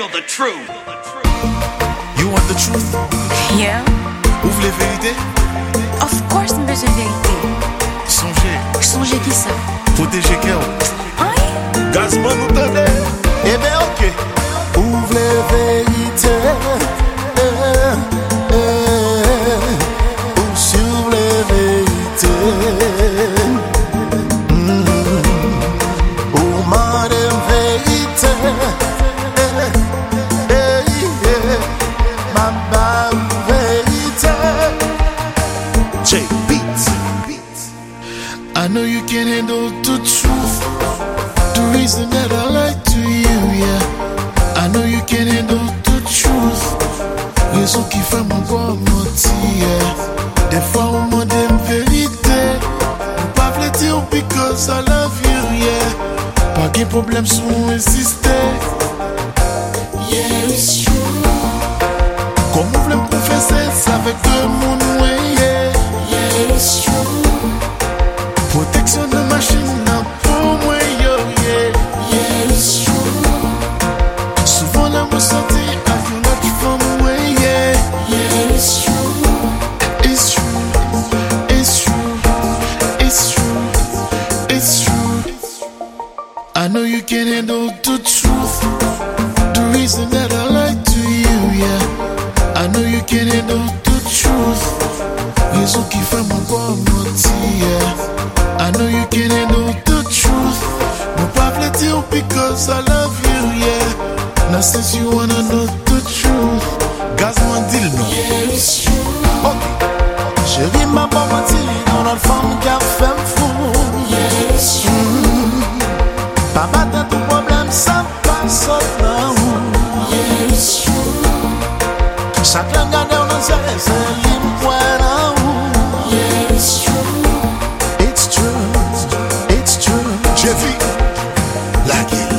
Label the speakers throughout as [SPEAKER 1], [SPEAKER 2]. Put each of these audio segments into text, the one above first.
[SPEAKER 1] handle the truth.
[SPEAKER 2] You want the truth?
[SPEAKER 3] Yeah.
[SPEAKER 2] Ouvre les vérités.
[SPEAKER 3] Of course, me besoin de vérité.
[SPEAKER 2] Songez
[SPEAKER 3] qui ça?
[SPEAKER 2] Protéger Kéo.
[SPEAKER 3] Oui.
[SPEAKER 2] Gazman nous tenait. Eh ben ok.
[SPEAKER 4] Ouvre les vérités. Ou sur les vérités. Ou madame vérité. Ma bam vérité.
[SPEAKER 2] J Beats. I know you can handle the truth. The reason that I like to you, yeah. I know you can handle the truth. Raison qui fait mon corps mentir. Des fois on demande une vérité. Pas vle dire because I love you, yeah. Pas de problème si on insiste.
[SPEAKER 3] Yeah, it's true.
[SPEAKER 2] Comme on voulait me confesser, ça avec deux mon ouais, yeah.
[SPEAKER 3] Yeah, it's true.
[SPEAKER 2] Protection de machine, non, pour moi, yo, yeah.
[SPEAKER 3] Yeah, it's true.
[SPEAKER 2] Souvent là, moi, sorti, I feel like you from away, yeah.
[SPEAKER 3] Yeah, it's true.
[SPEAKER 2] It's true, it's true, it's true, it's true. I know you can handle the truth. The reason that I like to you, yeah. I know you can handle the truth. Raison qui fait mon corps mentir. I know you can handle the truth. No pas dire because I love you, yeah. Now since you wanna know the truth, Gazman dit non.
[SPEAKER 3] Yeah, it's true.
[SPEAKER 4] Ok. Chérie, ma pas menti. Dans notre femme qui a fait me fou.
[SPEAKER 3] Yeah, it's true.
[SPEAKER 4] Pas battre tout problème, ça passe là.
[SPEAKER 3] Yeah, it's true.
[SPEAKER 4] Chaque langue a dans nos yeux, c'est l'impoint.
[SPEAKER 3] Yeah, it's true.
[SPEAKER 4] It's true, it's true.
[SPEAKER 2] J'ai vu la gueule.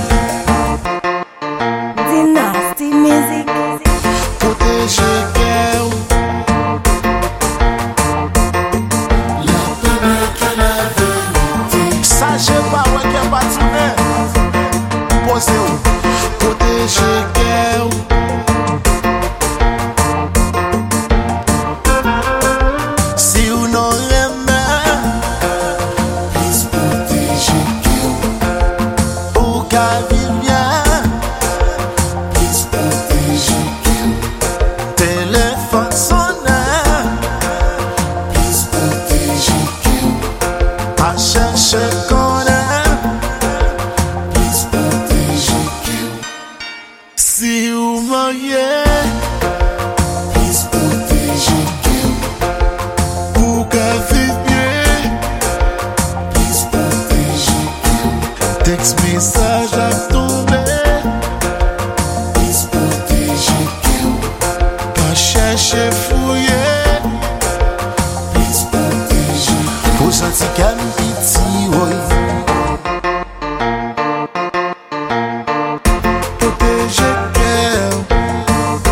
[SPEAKER 3] Dynasty music.
[SPEAKER 2] Protéger girl.
[SPEAKER 4] La première qui la vérité. Sachez pas où est-ce pas tourner. Posez-vous.
[SPEAKER 2] Protéger girl.
[SPEAKER 4] Si vous n'aurez pas, please protégez Kéo. Ou qu'à vivre bien, please protégez Kéo. Téléphone sonne, please protégez Kéo. Pas chercher connaît, please protégez Kéo.
[SPEAKER 2] Si vous mariez,
[SPEAKER 4] Please protégez Kéo.
[SPEAKER 2] pour qu'à vivre bien.
[SPEAKER 4] Please protégez Kéo.
[SPEAKER 2] Texte message à tomber.
[SPEAKER 4] Please protégez Kéo.
[SPEAKER 2] Pas chercher fouiller.
[SPEAKER 4] Please protégez Kéo. Pour sentir qu'elle pitié, oui.
[SPEAKER 2] Protéger girl.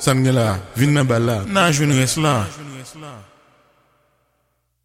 [SPEAKER 2] Ça me là, vine ma balle là. Non, je ne reste là.